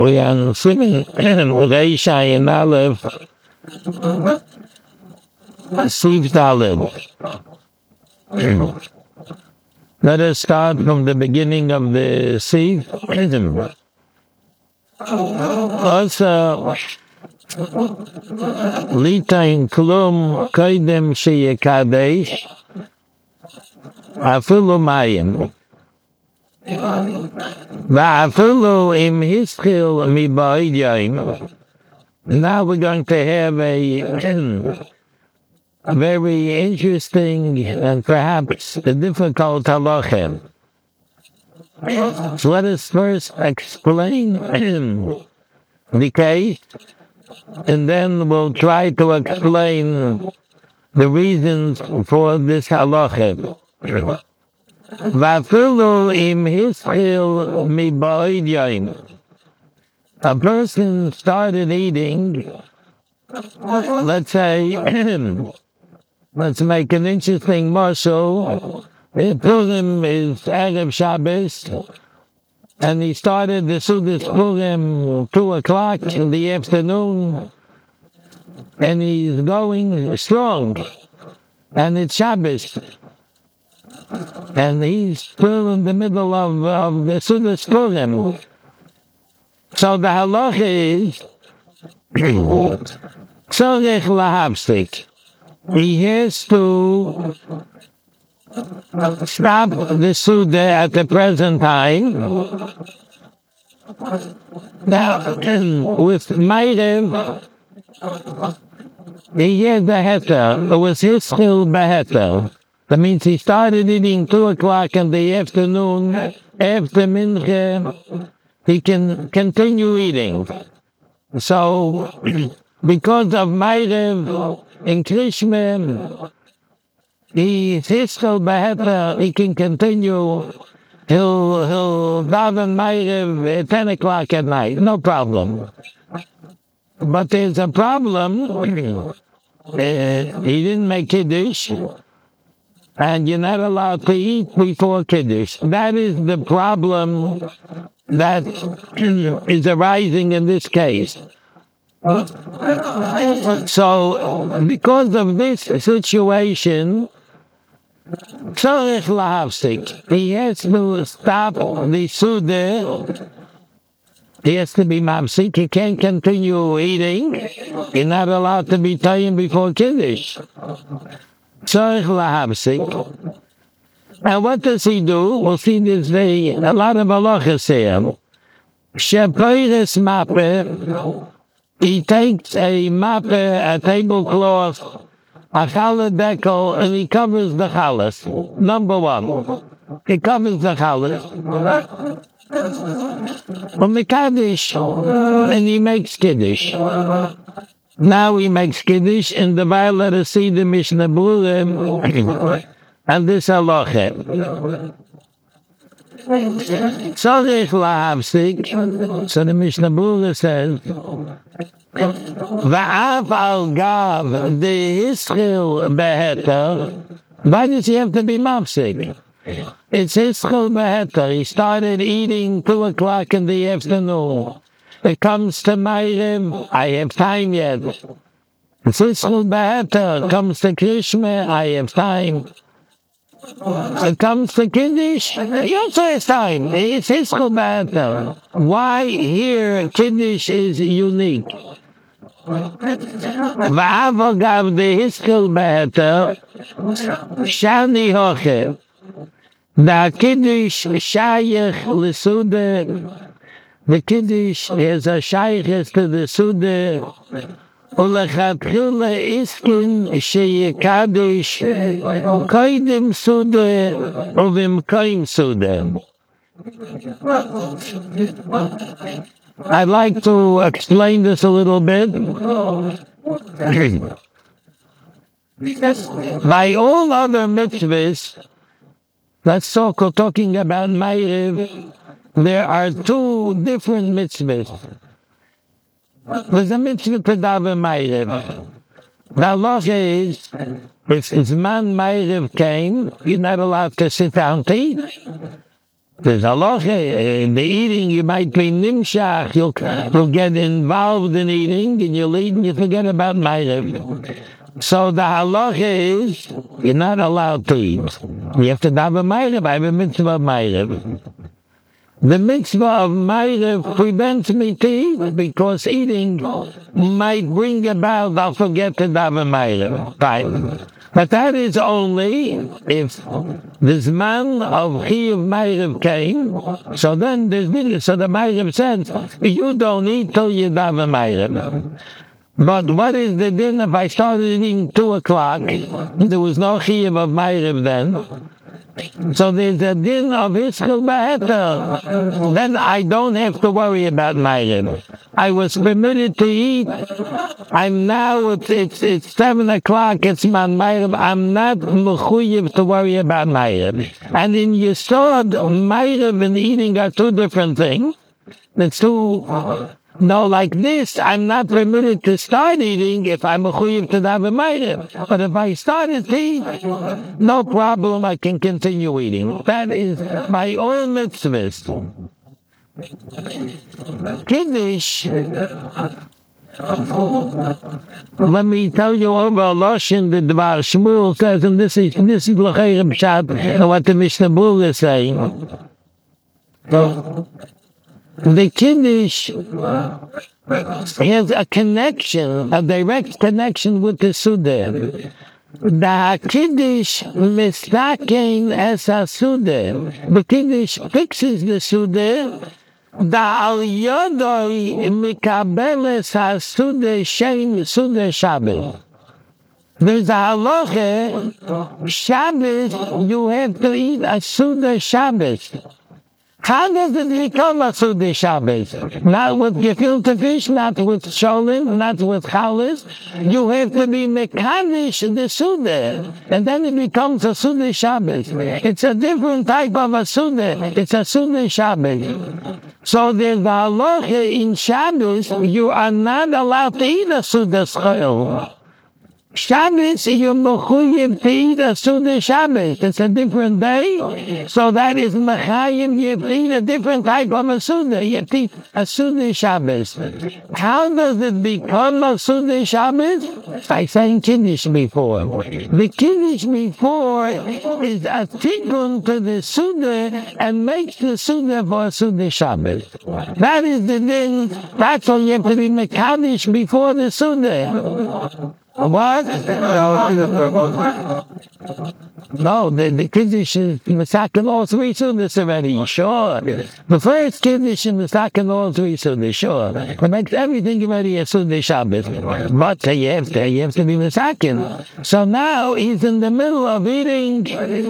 We are swimming Reish Ayin Aleph, Siv Daled. Let us start from the beginning of the Siv. Also, Litain Klum Koidem Sheyekadesh Afilu Mayim. Va'afilu im hischil mi ba'id yaim. Now we're going to have a very interesting and perhaps a difficult halacha. So let us first explain the case, and then we'll try to explain the reasons for this halacha. Va'afilu im hischil mi ba'id yaim. A person started eating, let's say, let's make an interesting muscle. Purim is Erev Shabbos, and he started the Sudas Purim 2 o'clock in the afternoon, and he's going strong, and it's Shabbos, and he's still in the middle of the Sudas Purim. So the halacha is tzorech lahapsik. He has to stop the Suda at the present time. Now, with Meirev, he had the heter. It was his skill beheter. That means he started eating 2 o'clock in the afternoon. After Mincha, he can continue eating. So, because of Meirev in Krishma, he can continue. He'll daven Meirev at 10 o'clock at night, no problem. But there's a problem. He didn't make Kiddush, and you're not allowed to eat before Kiddush. That is the problem that is arising in this case. So, because of this situation, tzorech lahapsik. He has to stop the Suda. He has to be mapsik. He can't continue eating. You're not allowed to be taken before Kiddush. Tzorech lahapsik. And what does he do? We'll see this day, a lot of halachas here. Shepoires mappe. He takes a mappe, a tablecloth, a challah decal, and he covers the chalas. Number one, he covers the chalas. From the Kaddish, and he makes Kiddush. Now he makes Kiddush, and the Bible, let us see the Mishnah Berurah, and this halacha. Tzorech lahapsik. So the Mishnah Berurah says, Va'af al gav the hischil beheter. Why does he have to be mapsik? It's hischil beheter. He started eating 2 o'clock in the afternoon. It comes to Meirev, I have time yet. It's hischil beheter. It comes to Krishma, I have time. It comes to Kiddush, he also has time. It's hischil beheter. Why here Kiddush is unique? Va'avogav the hischil beheter, shani hoche. The Kiddush shayach l'suda. The Kiddush is a shayach to the Suda. Ulechatchila iskin sheyekadosh koidim Suda uvim koim Suda. I'd like to explain this a little bit. By all other mitzvahs, that's talking about Meirev, there are 2 different mitzvahs. There's a mitzvah to daven Meirev. The halacha is, if Zman Meirev came, you're not allowed to sit down to eat. There's halacha in the eating. You might be nimshach. You'll get involved in eating, and you'll eat, and you forget about ma'ariv. So the halacha is you're not allowed to eat. You have to daven ma'ariv. I have a mitzvah of ma'ariv. The mitzvah of ma'ariv prevents me to eat because eating might bring about I'll forget to daven ma'ariv. Fine. But that is only if this man of Chiyuv Ma'ariv came. So then the Ma'ariv says, you don't eat till you daven Ma'ariv. But what is the din if I started eating 2 o'clock? There was no Chiyuv of Ma'ariv then. So there's a din of Hiskul Ba'eter. Then I don't have to worry about Ma'ariv. I was permitted to eat. I'm now, it's 7 o'clock, it's man Ma'ariv. I'm not mechuyev to worry about Ma'ariv. And in Yesod, Ma'ariv and eating are two different things. It's two... No, like this, I'm not permitted to start eating if I'm a chuyev to daven ma'ariv. But if I started to eat, no problem, I can continue eating. That is my own mitzvahs. Kiddush. Let me tell you over a lashon that the Baal Shmuel says, and this is l'chayim pshat, what the Mishnah Berurah is saying. The Kiddush has a connection, a direct connection with the Suda. The Kiddush mistaken as a Suda. The Kiddush fixes the Suda. The Al Yodoi mikabeles ha-Suda shein Suda Shabbos. There's a halacha, Shabbos, you have to eat a Suda Shabbos. How does it become a Suda Shabbos? Not with gefilte fish, not with sholim, not with chalas. You have to be mekanish the Suda, and then it becomes a Suda Shabbos. It's a different type of a Suda. It's a Suda Shabbos. So there's a halacha in Shabbos, you are not allowed to eat a Suda Schol. Shabbos, you're mechuyev to eat a Suda Shabbos. It's a different day. So that is mechayim, you have to eat a different type of a Suda. You have to eat a Suda Shabbos. How does it become a Suda Shabbos? By saying Kiddush before. The Kiddush before is a tikkun to the Suda and makes the Suda for a Suda Shabbos. That is the thing. That's why you have to be mekadosh before the Suda. What? No, the Kiddush is Mesaken all 3 Sudas already, sure. The first Kiddush is Mesaken all 3 Sudas, sure. It makes everything already a Suda Shabbos. But you have to be Mesaken. So now he's in the middle of eating,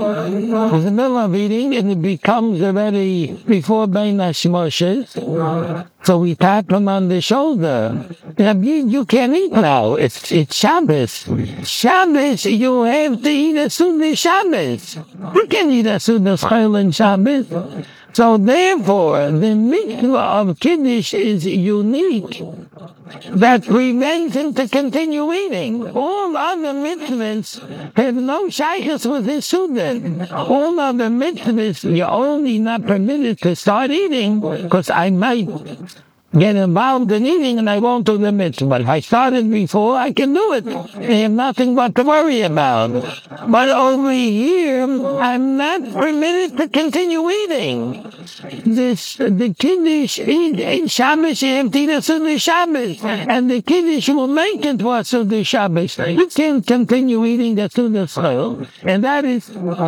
and it becomes already before Bein HaShmoshes. So we tap him on the shoulder. You can't eat now. It's Shabbos. Shabbos, you have to eat a Suda Shabbos. You can eat a Suda Schol in Shabbos. So therefore, the mitzvah of Kiddush is unique. That prevents him to continue eating. All other mitzvahs have no shaykhs with his Suda. All other mitzvahs, you're only not permitted to start eating, because I might get involved in eating and I won't do the mitzvah. But if I started before, I can do it. I have nothing but to worry about. But over here, I'm not permitted to continue eating. The Kiddush, in Shabbos, you have to eat a Suda Shabbos. And the Kiddush will make it for a Suda Shabbos. You can't continue eating the Suda Schol. And that is...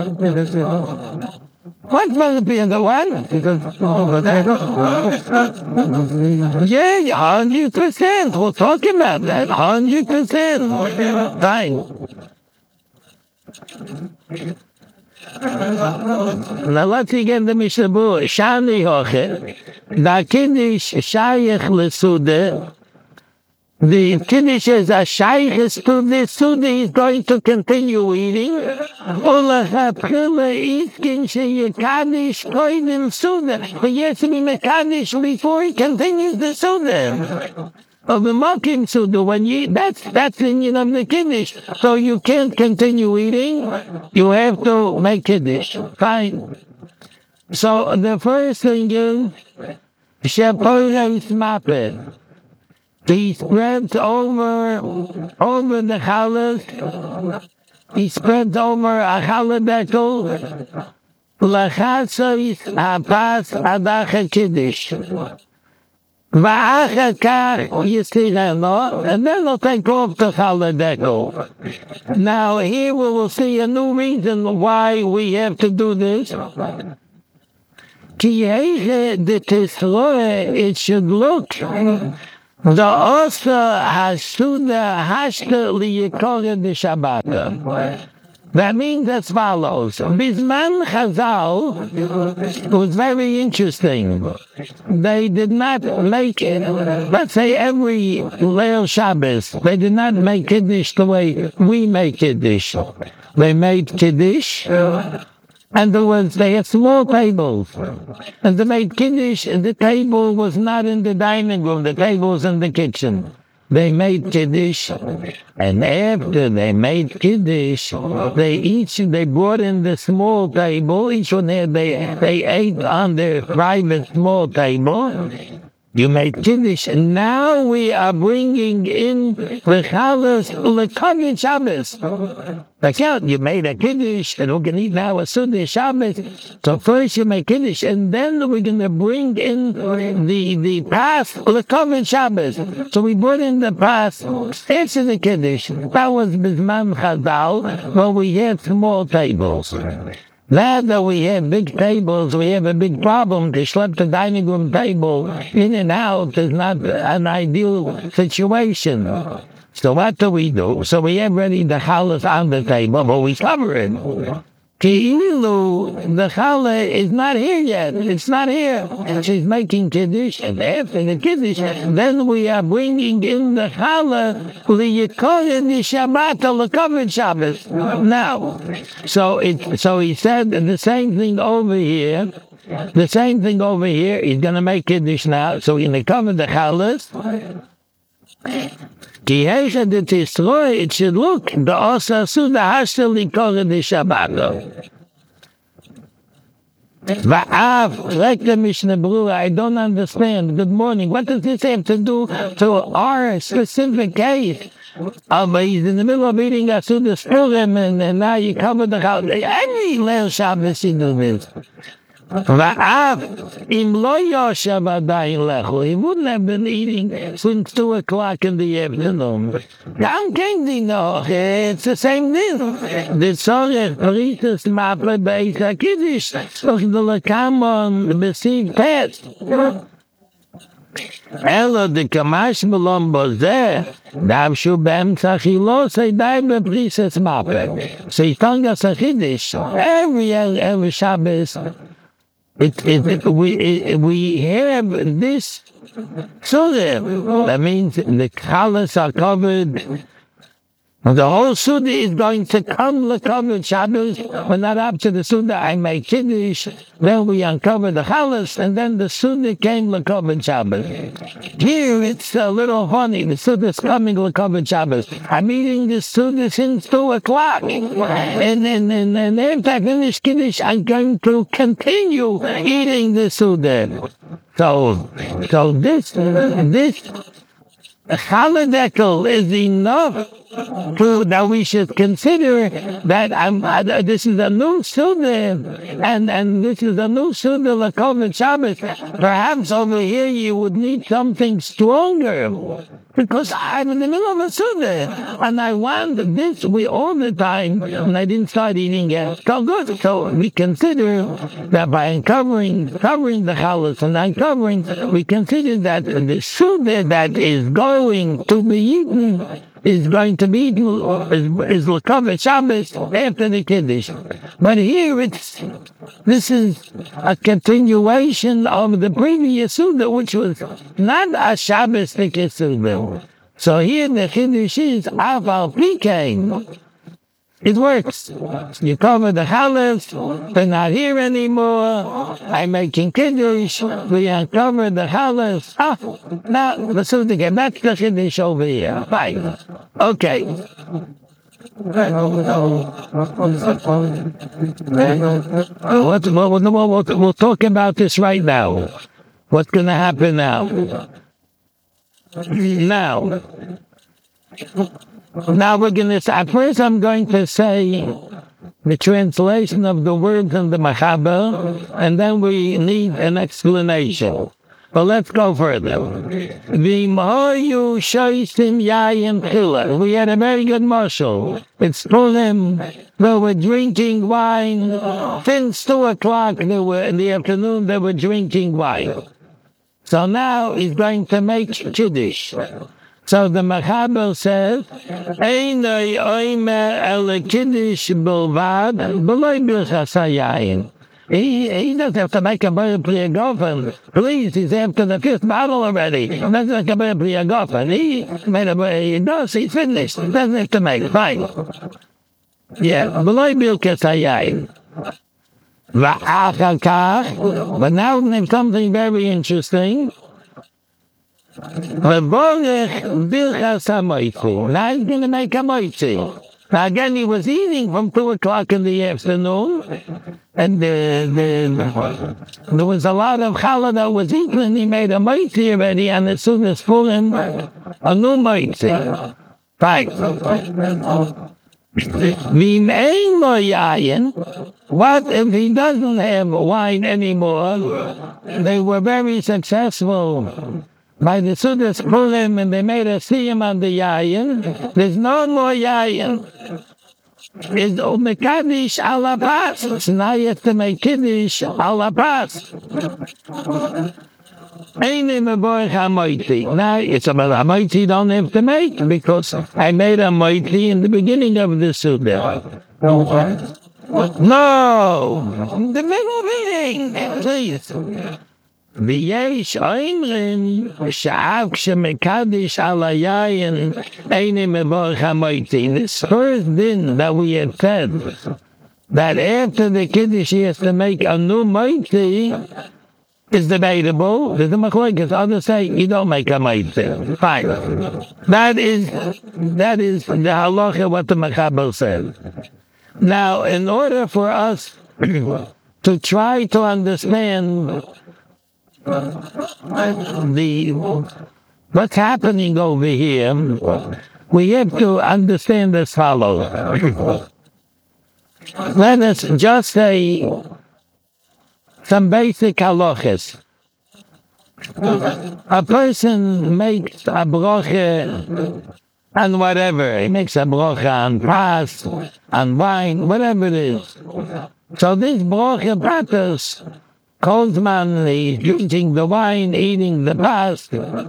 What must be in the one? Yeah, 100%. We'll talk about that. 100%. Fine. Now let's begin the Mishnah Berurah. Shani Hoche. The Kiddush Shayach L'Suda. The Kiddush is a shaykhis to the Suda. He's going to continue eating. Ulachatchila iskin sheyekadish koidim Suda. He has to be mekadish before he continues the Suda. Of the Mokim Suda, when you that's the union of the Kiddush. So you can't continue eating. You have to make Kiddush. Fine. So the first thing is, Sheporim Smapit. He spreads over the challah. He spreads over a challah dekel. L'chatzos hapas adach kiddush. V'achar kach yisireno, and then he'll take off the challah dekel. Now here we will see a new reason why we have to do this. Ki heiche de tisroe, it should look. The Osa Hasuda Hashta Liyakora de Shabbat. That means as follows. Bisman Chazal was very interesting. They did not make it, let's say every Leil Shabbos, they did not make Kiddush the way we make Kiddush. They made Kiddush, and they had small tables. And they made Kiddush, and the table was not in the dining room, the table was in the kitchen. They made Kiddush, and after they made Kiddush, they brought in the small table, each one had, they ate on their private small table. You made Kiddush, and now we are bringing in the Chalas L'Kavod Shabbos. Like out, you made a Kiddush, and we're going to eat now a Sunnah Shabbos. So first you make Kiddush, and then we're going to bring in the Pas L'Kavod Shabbos. So we brought in the Pas after the Kiddush. That was Bisman Chazal, but we had small tables. Now that we have big tables, we have a big problem. To schlep the dining room table in and out is not an ideal situation. So what do? So we have ready the challah on the table, but we cover it. Ki'ilu, the challah is not here yet. It's not here. And she's making Kiddush, and after the Kiddush, then we are bringing in the challah, L'Yikorin the Shabbat, L'Kavod Shabbos. Now, so he said the same thing over here. The same thing over here. He's going to make Kiddush now, so he's going to cover the challah. Ki heiche de tisroe, it should look, the Osa Suda Hashta L'Kora de Shabbat. Va'av, like the Mishnah Berurah, I don't understand. Good morning. What does this have to do to our specific case? But he's in the middle of eating a Suda Spurim, and now you cover the house. Every Leil Shabbos you do this. Im lo yoshav adayin lechel. He wouldn't have been eating since 2 o'clock in the afternoon. It's the same thing. The tzorech paritas maple beis hakiddush. Doch the lekamon besieg pet. Elo de kamash melom bozeh. Davshu be'emtza chilo seidai beprisas maple. So he's telling us a chiddush. Every Shabbos. We have this Suda. That means the colors are covered. The whole Suda is going to come L'Kavod Shabbos. We're not up to the Suda. I make Kiddush. Then we uncover the Chalas, and then the Suda came L'Kavod Shabbos. Here it's a little funny. The Suda is coming L'Kavod Shabbos. I'm eating the Suda since 2 o'clock. And after I finish Kiddush, I'm going to continue eating the Suda. So this challah dekel is enough that we should consider that this is a new Suda, and this is a new Suda L'Kavod Shabbos. Perhaps over here you would need something stronger, because I'm in the middle of a Suda, and I want this all the time, and I didn't start eating yet. So good. So we consider that by covering the Chalas and uncovering, we consider that the Suda that is going to be eaten is L'Kavod Shabbos after the Kiddush. But here this is a continuation of the previous Suda, which was not a Shabbos Suda. So here the Kiddush is Aval Pikein. It works. You cover the Chalas, they're not here anymore. I'm making Kiddush, we uncover the Chalas. Now, the Suda again, that's the Kiddush over here. Fine. Okay. We'll talk about this right now. What's going to happen now? Now we're going to say, first I'm going to say the translation of the words in the Machaber, and then we need an explanation. But let's go further. We had a very good marshal. It's Purim. They were drinking wine. Since 2 o'clock in the afternoon, they were drinking wine. So now he's going to make Kiddush. So the Machaber says, Einoi oimer el Kiddush bilvad, b'loi birchas hayayin. He doesn't have to make a better Priyagofen. Please, he's after the 5th bottle already. He doesn't make a better Priyagofen. He made he does, he's finished. He doesn't have to make, fine. Yeah, b'loi birchas hayayin. But now there's something very interesting. Now he's going to make a moitzi. Now again, he was eating from 2 o'clock in the afternoon, and there was a lot of challah that was eaten, and he made a moitzi already, and as soon as Purim, a new moitzi. Fine. What if he doesn't have wine anymore? They were very successful by the Sudas Purim, and they made a siyum on the yayin. There's no more yayin. It's Mekadosh ala pas. So now you have to make Kiddush ala pas. Now it's about a moiti don't have to make, because I made a moiti in the beginning of the Suda. No! The middle meeting! Please. ויש אומרים שאף כשמקדש על היין אינו מברך המויתי. This first din that we had said, that after the Kiddush he has to make a new moitzah, is debatable. There's a machlokes. Others say you don't make a moitzah. Fine. That is the halacha what the Machaber said. Now, in order for us to try to understand what's happening over here, we have to understand as follows. Let us just say some basic halachas. A person makes a bracha on whatever. He makes a bracha on pas, on wine, whatever it is. So this bracha pratos, Kolzman, he's drinking the wine, eating the pas.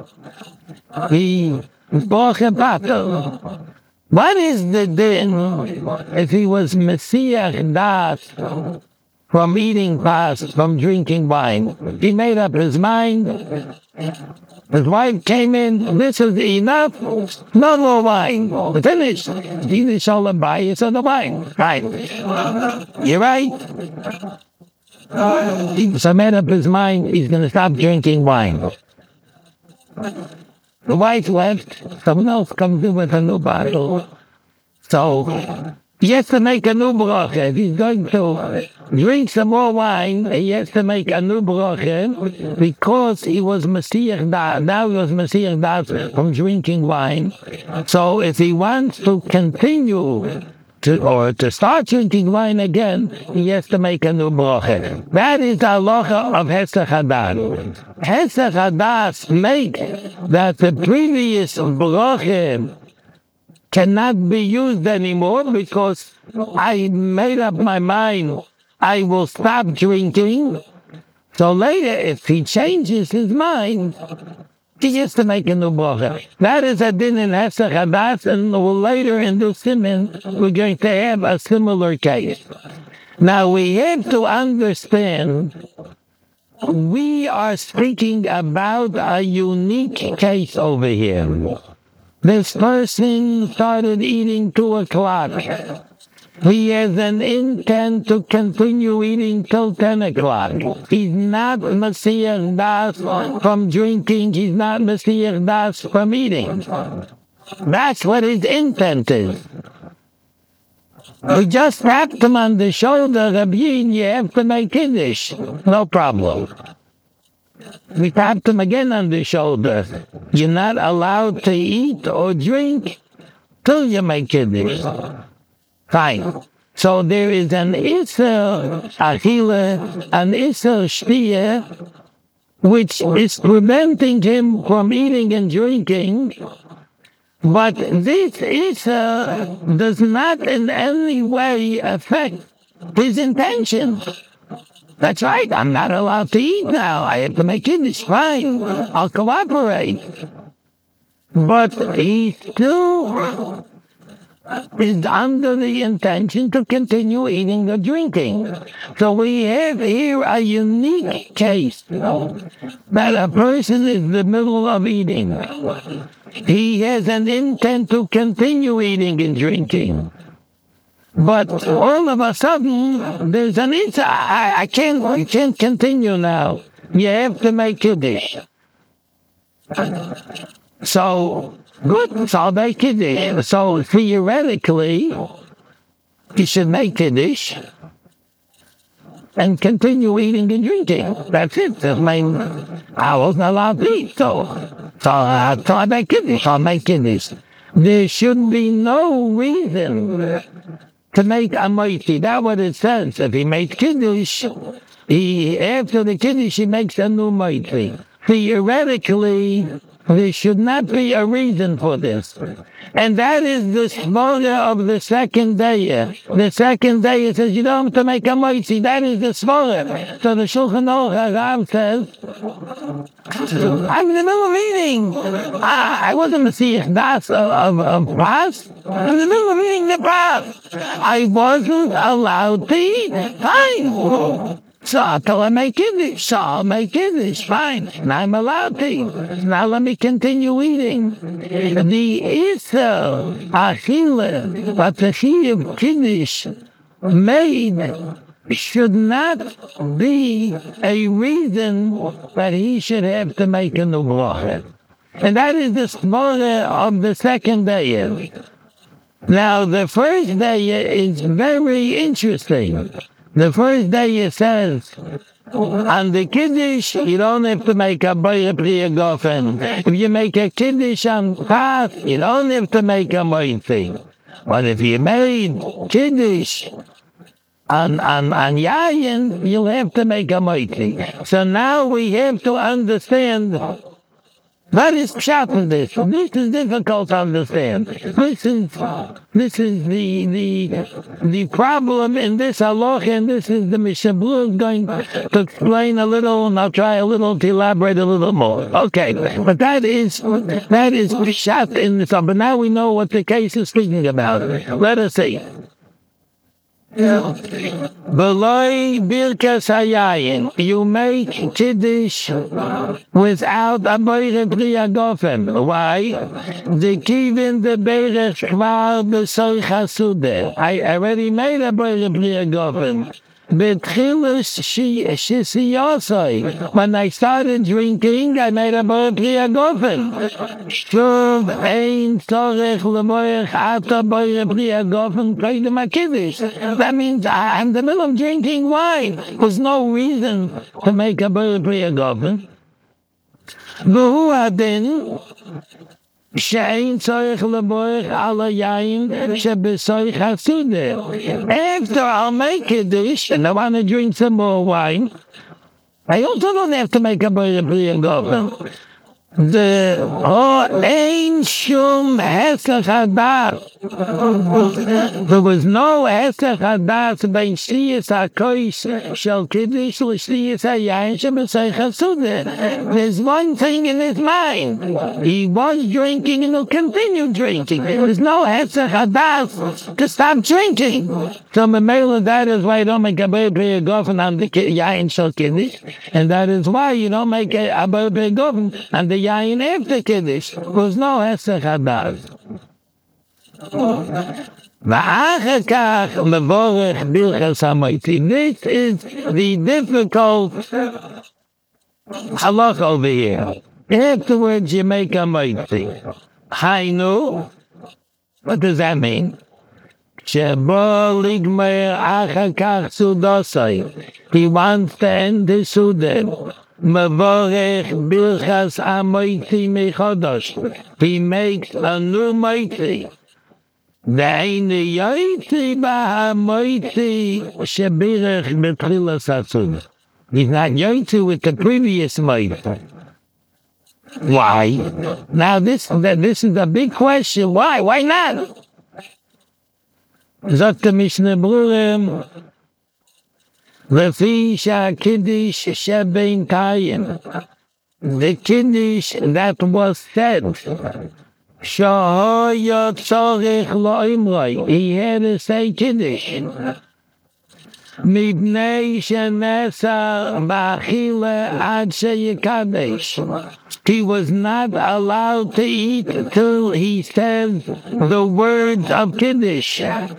He bracha pratos. What is the din if he was Messiah das from eating pas, from drinking wine? He made up his mind. His wife came in, this is enough, no more wine. Finished. He didn't show them by you, so the wine. Right. You're right. So made up his mind, he's going to stop drinking wine. The wife left, someone else comes in with a new bottle. So he has to make a new bracha. If he's going to drink some more wine, he has to make a new bracha because he was Messiah das. Now he was Messiah das from drinking wine. So if he wants to continue to start drinking wine again, he has to make a new bracha. That is the halacha of Hesach Hadas. Hesach Hadas make that the previous bracha cannot be used anymore because I made up my mind I will stop drinking. So later, if he changes his mind, he has to make a new bracha. That is a din in Hesach Hadas, and later in the Siman, we're going to have a similar case. Now, we have to understand, we are speaking about a unique case over here. This person started eating 2 o'clock. He has an intent to continue eating till 10 o'clock. He's not Messiah das from drinking. He's not Messiah das from eating. That's what his intent is. We just tapped him on the shoulder, Rabbi, you have to make Kiddush. No problem. We tapped him again on the shoulder. You're not allowed to eat or drink till you make Kiddush. Fine. So there is an Isser Achila, an Isser Shtiya, which is preventing him from eating and drinking. But this Isser does not in any way affect his intention. That's right, I'm not allowed to eat now. I have to make Kiddush. Fine, I'll cooperate. But he still is under the intention to continue eating or drinking. So we have here a unique case that a person is in the middle of eating. He has an intent to continue eating and drinking. But all of a sudden, there's an intent. I can't continue now. You have to make Kiddush. So, good, so I'll make Kiddush. So theoretically, you should make Kiddush and continue eating and drinking. That's it. I mean, I wasn't allowed to eat, so I make Kiddush. I'll make Kiddush. There should be no reason to make a moiti. That's what it says. If he makes Kiddush, after the Kiddush, he makes a new moiti. Theoretically, there should not be a reason for this. And that is the svara of the second day. The second day says you don't have to make a moitzi. That is the svara. So the Shulchan Aruch says, I'm in the middle of eating. I wasn't Messiah Das of Pras. I'm in the middle of eating the Pras. I wasn't allowed to eat. Fine. So until I make Kiddush, so I'll make Kiddush, fine. And I'm allowed to eat. Now let me continue eating. The Isser Achila, but the Chiyuv Kiddush made should not be a reason that he should have to make a new bracha. And that is the svara of the second day. Now the first day is very interesting. The first day it says, on the Kiddush, you don't have to make a Boyer Priya Gofen. If you make a Kiddush on Path, you don't have to make a Moiti. But if you made Kiddush on Yayin, you'll have to make a Moiti. So now we have to understand what is pshat in this. This is difficult to understand. This is the problem in this halacha, and this is the Mishnah Berurah going to explain a little, and I'll try a little to elaborate a little more. Okay, but that is pshat in this. But now we know what the case is speaking about. Let us see. Beloy Birkas Hayayin, you make Kiddush without a Boyer Priya Gofen. Why? The Kivin the Berech Kvar B'Soich HaSudeh. I already made a Boyer Priya Gofen. Betchilus Shisiyosoi. When I started drinking, I made a Boyer Priya Gofen. Shuv Ein Tzorech L'Moich Ata Boyer Priya Gofen Koydem HaKiddush. That means I'm in the middle of drinking wine. There's no reason to make a Boyer Priya Gofen. V'hu Adin Shein tzorich leboich ala yayin shebesoich hasudeh. After I'll make Kiddush and I want to drink some more wine, I also don't have to make a Boyer Priya Gofen. The Ein Shum Hesach Hadas. There was no Hesach Hadas bein Shliyas HaKosh Shel Kiddush L'Shliyas HaYayin Shebesoich HaSudeh. There's one thing in his mind. He was drinking and he'll continue drinking. There's no Hesach Hadas to stop drinking. So Memela, that is why you don't make a Boyer Priya Gofen on the Yayin Shel Kiddush. And that is why you don't make a Boyer Priya Gofen on the Yayin after Kiddush. There's no Hesach Hadas. This is the difficult halach over here. Afterwards, you make a moitzi. Hainu, what does that mean? Sheba ligmer achakach sudosai. He wants to end the Suda. Mavorech Birchas Amoiti Mechodosh. He makes a new Moiti. Deine Yoiti Bahamoiti Shebirech Betrilas Asud. He's not Yoiti with the previous Moiti. Why? Now this is a big question. Why? Why not? Zot the Mishnah Berurah. Lefi Kiddush Shebein Tayim. The Kiddush that was said. Shahoya Tzorich Loimroi. He had to say Kiddush. Mibnei Shenesa Bachile Ad Sheyikadesh. He was not allowed to eat till he said the words of Kiddush.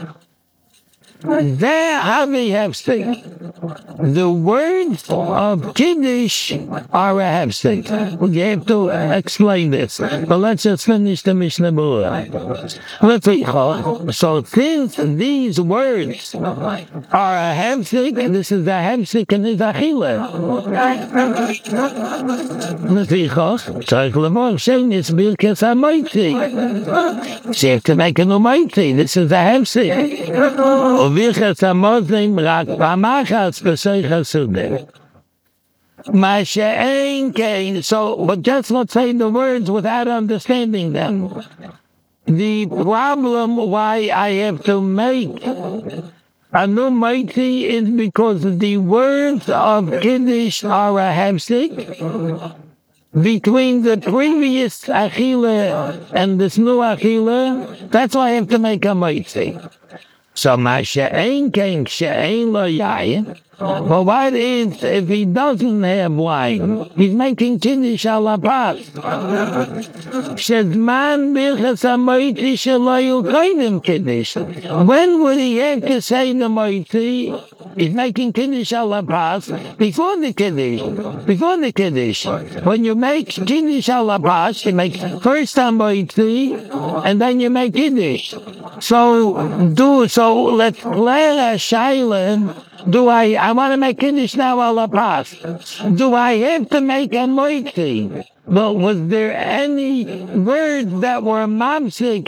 There, how we have sing. The words of Kiddush are a hefsek. We have to explain this. But let's just finish the Mishnah Berurah. So since these words are a hefsek, and this is a hefsek and it's a chile. So you have to make a new mighty. This is a hefsek. Vichas Amozim Rak Pamachas B'Seicha Sude. Mashe'en Kein. So, but just let's say the words without understanding them. The problem why I have to make a new mighty is because the words of Kiddush are a hefsek between the previous Achille and this new Achille. That's why I have to make a mighty. So Mashe'en Kein She'en Lo Yayin. But what is if he doesn't have wine? He's making Kiddush ala pras. Shezman Birchas Amoiti Shelo Yukayim Kiddush. When would he have to say the Moiti? He's making Kiddush ala pras before the Kiddush. Before the Kiddush. When you make Kiddush ala pras, you make first Amoiti and then you make Kiddush. So let's play a Shaila. Do I want to make Kiddush now ala pras? Do I have to make a moiti? But was there any words that were mamsik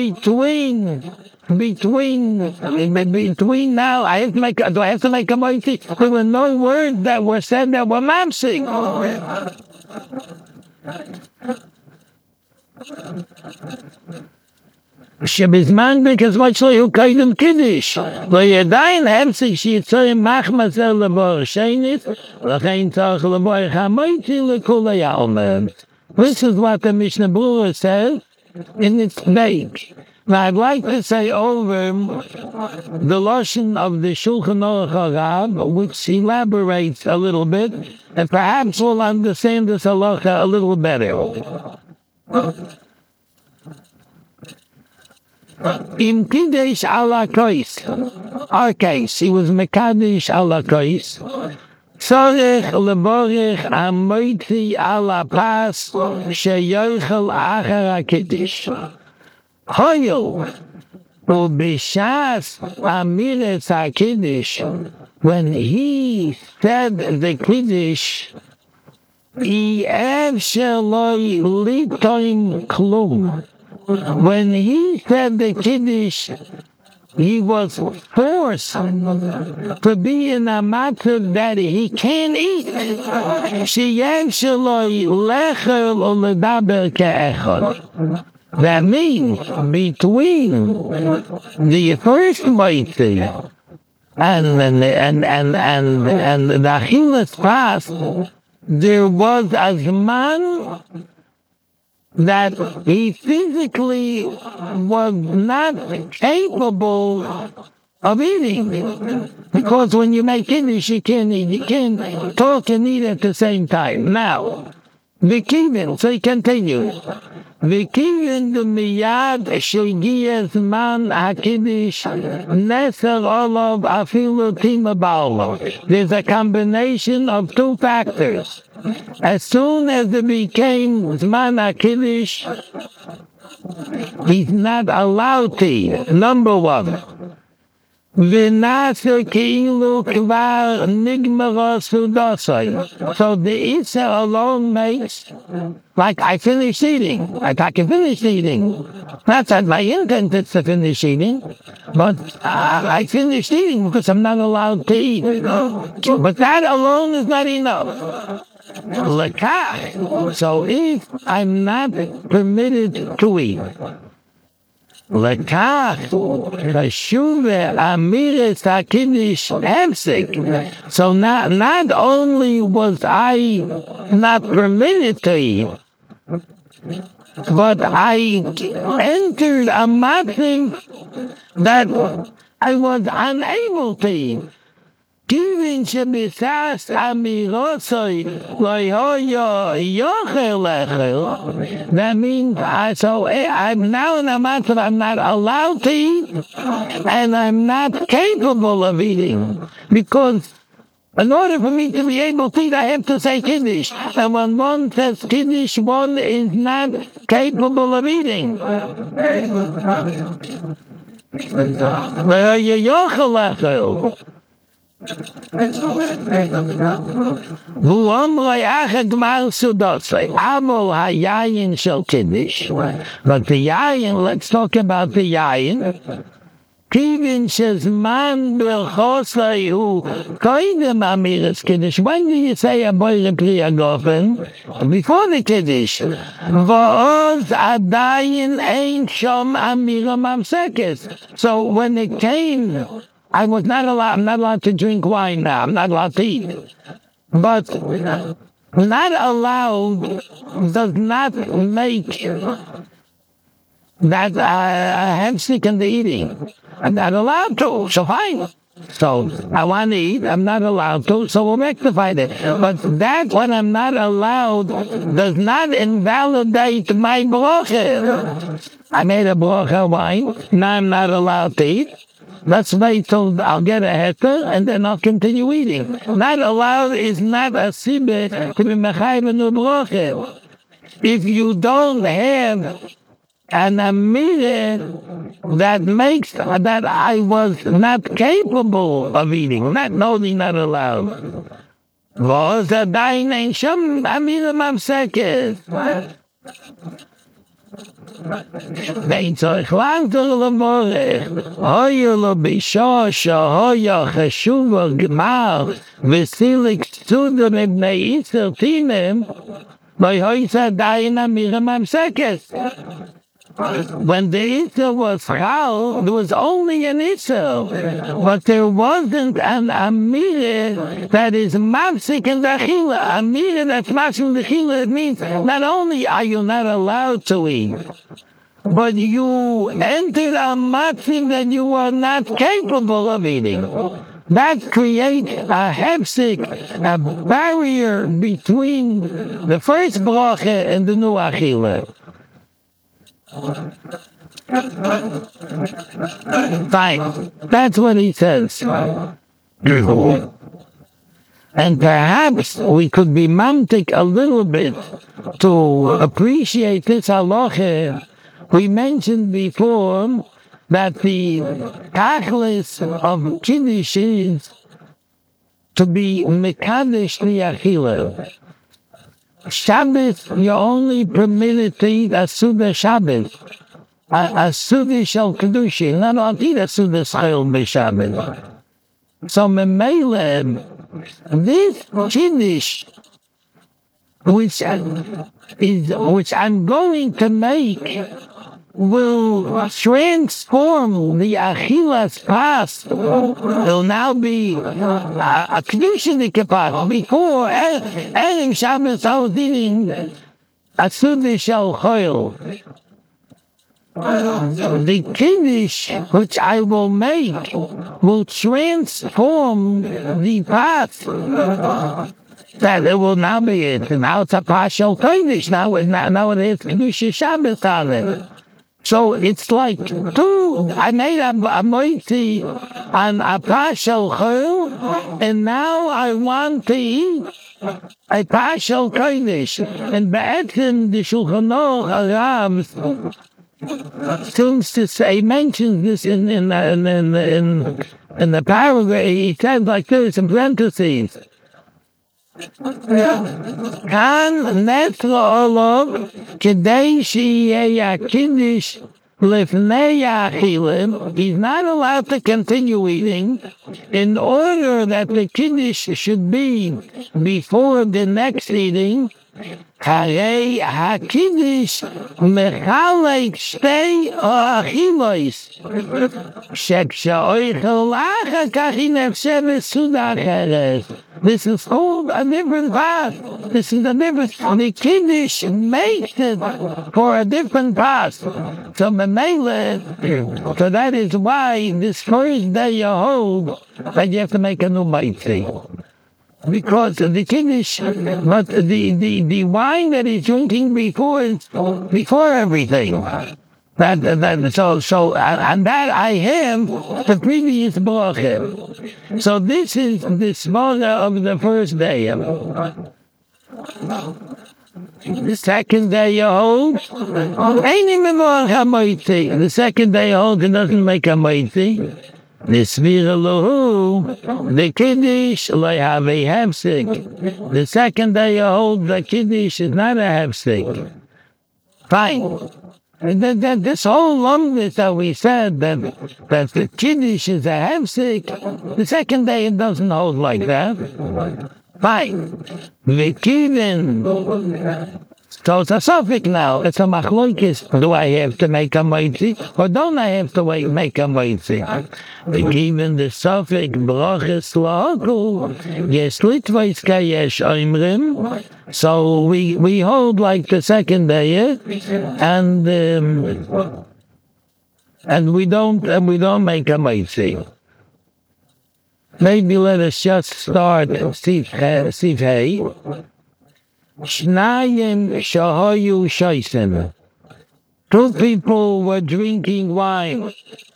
between now? Do I have to make a moiti? There were no words that were said that were mamsik. Shebizman because much like you kaidem Kiddush. Lo yadayin hemsik shiyitzayim machmazel lebor sheinit lachein tzarech lebor chamoiti lekula yalmem. This is what the Mishnah Berurah says in its bake. Now I'd like to say over the lashon of the Shulchan Aruch Harav, which elaborates a little bit, and perhaps we'll understand this halacha a little better. In Kiddush ala kois, our case, he was mekadosh ala kois. Tzorech leborech amoiti ala pas sheyochel achar HaKiddush. Hoyel ubishas amiretz HaKiddush. When he said the Kiddush, Efshel lo litoim klum. When he said the Kiddush, he was forced to be in a matter that he can't eat. That means between the first mighty and the Achilas Pras, there was a man that he physically was not capable of eating. Because when you make Kiddush, you can't eat. You can't talk and eat at the same time. Now, the kivin, so he continues. The kivin the miyad shegiyas man HaKiddush neser olav afilu tima ba'olo. There's a combination of two factors. As soon as it became man HaKiddush, he's not allowed to eat. Number one. V'nasa keilu kvar nigmara sudasai. So the Isa alone makes, like I finished eating. Like I can finish eating. Not that my intent is to finish eating, but I finished eating because I'm not allowed to eat. But that alone is not enough. Lekach. So if I'm not permitted to eat, Lekach, Chashuve Amiris HaKiddush Hefsek. So not only was I not permitted to eat, but I entered a matzah that I was unable to eat. Given Shebisas Amirosoi Loyoyo Yochel Echel. That means I'm now in a matter I'm not allowed to eat and I'm not capable of eating. Because in order for me to be able to eat, I have to say Kiddush. And when one says Kiddush, one is not capable of eating. Yochel Echel. Amol hayayin shel kiddush. But the yayin, let's talk about the yayin. Kivin shezman b'chosay hu koidem amiras kiddush. When do you say a boy priya gofen? Before the kiddush. V'oz adayin ein shom amira mamsekes. So when it came, I'm not allowed to drink wine now. I'm not allowed to eat. But not allowed does not make that I have sick in the eating. I'm not allowed to, so fine. So I want to eat, I'm not allowed to, so we'll rectify it. But that when I'm not allowed does not invalidate my bracha. I made a bracha wine, now I'm not allowed to eat. Let's wait till I'll get a heter and then I'll continue eating. Not allowed is not a sibbe to be mechayv and bracha. If you don't have an amir that makes that I was not capable of eating, not only not allowed. Was a dying and shum amir mamsekes. Vein tzorich lang zur lemorech, hoye lo b'shah shahoya cheshuva g'mar v'silik tzudem ibnei Yisrael tinem lo'hoysa dayin amira mamsekes. When the Yisrael was Chal, there was only an Yisrael, but there wasn't an Amir that is Mafsik in the Achila. Amir that's Mafsik in the Achila, it means not only are you not allowed to eat, but you entered a Mafsik that you are not capable of eating. That creates a hefsek, a barrier between the first bracha and the new Achila. Fine. That's what he says. And perhaps we could be mamtik a little bit to appreciate this halacha. We mentioned before that the tachlis of Kiddush is to be mekadesh li'achila. Shabbos, you're only permitted to eat a Suda Shabbos. A Suda Shel Kedushin, not allowed to eat a Suda Chayil b'Shabbos. So, Memele, this Kiddush, which I'm going to make, will transform the Achilas Pas. It'll now be a Kedushin Pas. Before, Erev Shabbos, I was eating a Suda Shel Chayil. The Kiddush, which I will make, will transform the path. That it will now be it. Now it's a partial Kiddush. Now it is Kiddush Shabbos on it. So it's like I made a moiti on a partial chayil, and now I want to eat a partial Kiddush. And Be'etzim, the Shulchan Aruch seems to say, mentions this in in the paragraph, he says like this in parentheses. Kan netra olav kedei sheyeya kiddush lifnei achilim. He's not allowed to continue eating in order that the kiddush should be before the next eating. Harei HaKiddush mechalek shtei achilos sheksha'oichel achar kach hi nefshevet suda acheret. This is all a different path. This is a different. The Kiddush makes it for a different path. So that is why this first day you hold that you have to make a new mitzvah. Because the Kiddush, but the wine that he's drinking before everything. And that I have the previous bracha. So this is the smaller of the first day. The second day you hold, ain't even bracha moitzi. The second day you hold, it doesn't make a moitzi. The svira lahu, the kiddush lo have a hefsek. The second day you hold, the kiddush is not a hefsek. Fine. And then this whole lumnus that we said that the kiddush is a hefsek, the second day it doesn't hold like that. Fine. The kiddush. So it's a suffix now. It's a machlokes. Do I have to make a moitzi, or don't I have to make a moitzi? Given the suffix brachas la'akul, yes litvois kayesh oimrim. So we hold like the second day, and we don't make a moitzi. Maybe let us just start Sif Hey. Shnayim shahayu shaisen. Two people were drinking wine.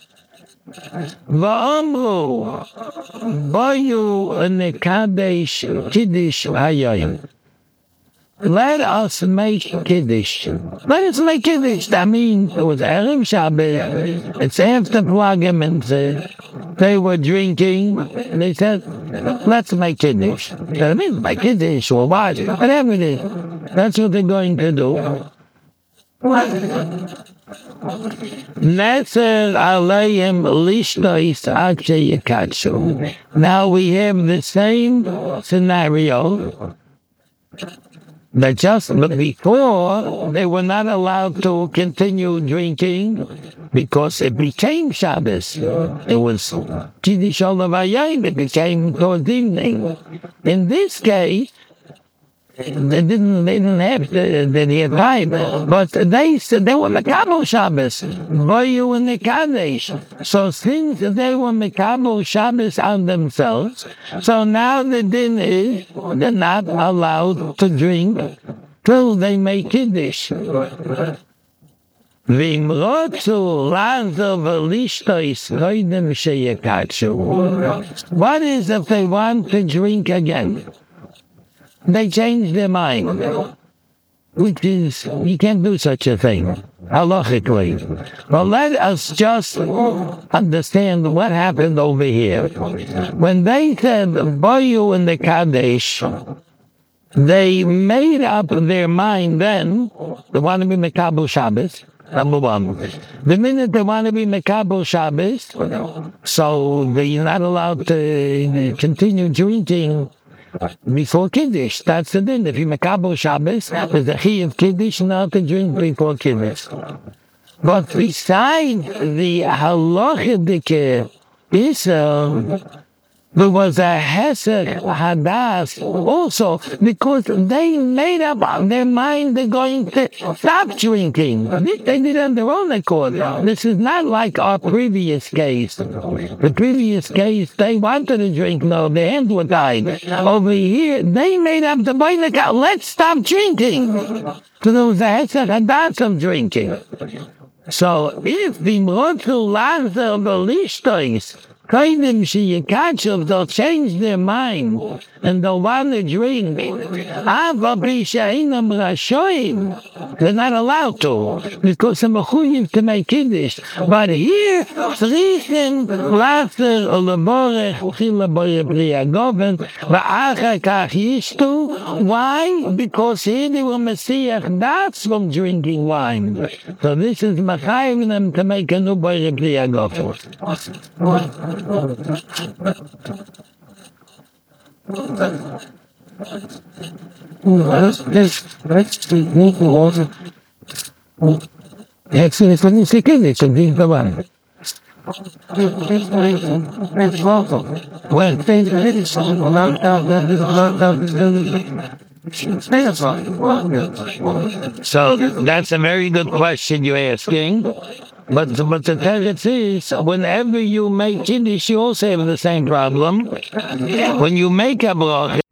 Va'amru bayu nekadesh kiddush hayayim. Let us make kiddush. Let us make kiddush. That means it was Erev Shabbos. It's after Plagim, and they were drinking. And they said, let's make kiddush. That means make kiddush or what? Whatever it is. That's what they're going to do. Now we have the same scenario. That just before, they were not allowed to continue drinking because it became Shabbos. It was Kiddush Olav Hayom, it became towards evening. In this case, they didn't have the time, but they said they were Mekabel Shabbos. Boyu and the Kadesh. So since they were Mekabel Shabbos on themselves, so now the din is they're not allowed to drink till they make Kiddush. What is if they want to drink again? They change their mind, which is, you can't do such a thing, halachically. Well, let us just understand what happened over here. When they said, Boyu in the Kadesh, they made up their mind then, they want to be Mekabel Shabbos, number one. The minute they want to be Mekabel Shabbos, so they're not allowed to continue drinking before Kiddush. That's the din. If you Mekabel Shabbos, there's a chi of Kiddush not to drink before Kiddush. But besides the halachic Israel, there was a hesed hadas also, because they made up their mind they're going to stop drinking. They did it on their own accord. This is not like our previous case. The previous case, they wanted to drink, no, their hands were tied. Over here, they made up the mind, let's stop drinking. So there was a hesed hadas of drinking. So if the Mrotu Lazar Belishtois, Kaidim sheyikatshov, they'll change their mind and they'll want to drink. Ava b'shainam rashoim, they're not allowed to because they're mechuyev to make kiddush. But here, tzrichen later uleborech chila b'ri agoven va'achar kach yishtu. Why? Because here they were messiah that's from drinking wine. So this is machayim them to make a new b'ri agoven. Excellent, let me speak English and think about it. So that's a very good question you're asking. But the teretz is, whenever you make kiddush, you also have the same problem. When you make a bracha,